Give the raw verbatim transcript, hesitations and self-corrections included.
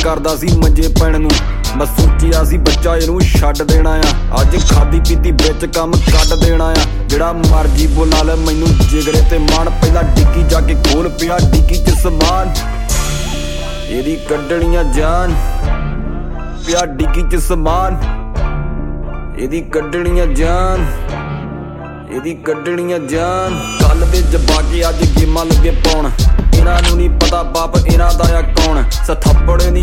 ਕਰਦਾ ਸੀ ਮੰਜੇ ਪੈਣ ਨੂੰ। ਮੈਂ ਸੋਚਿਆ ਸੀ ਬੱਚਾ ਇਹਨੂੰ ਛੱਡ ਦੇਣਾ ਆ। ਅੱਜ ਖਾਦੀ ਪੀਤੀ ਵਿੱਚ ਕੰਮ ਕੱਢ ਦੇਣਾ ਆ। ਜਿਹੜਾ ਮਰਜੀ ਬੁਲਾ ਲੈ ਮੈਨੂੰ ਜਿਗਰੇ ਤੇ ਮਾਣ। ਪਹਿਲਾਂ ਡਿੱਗੀ ਜਾ ਕੇ ਖੋਲ ਪਿਆ ਡਿੱਗੀ ਚ ਸਮਾਨ। ਇਹਦੀ ਕੱਢਣੀਆਂ ਜਾਨ ਪਿਆ ਡਿੱਗੀ ਚ ਸਮਾਨ। ਇਹਦੀ ਕੱਢਣੀਆਂ ਜਾਨ ਇਹਦੀ ਕੱਢਣੀਆਂ ਜਾਨ। ਕੱਲ ਦੇ ਜਬਾ ਕੇ ਅੱਜ ਗੇਮਾਂ ਲੱਗੇ ਪਾਉਣ। ਇਹਨਾਂ ਨੂੰ ਨੀ ਪਤਾ ਬਾਪ ਇਹਨਾਂ ਦਾ ਆ ਕੌਣ। ਸਥੱਪੜ ਨੀ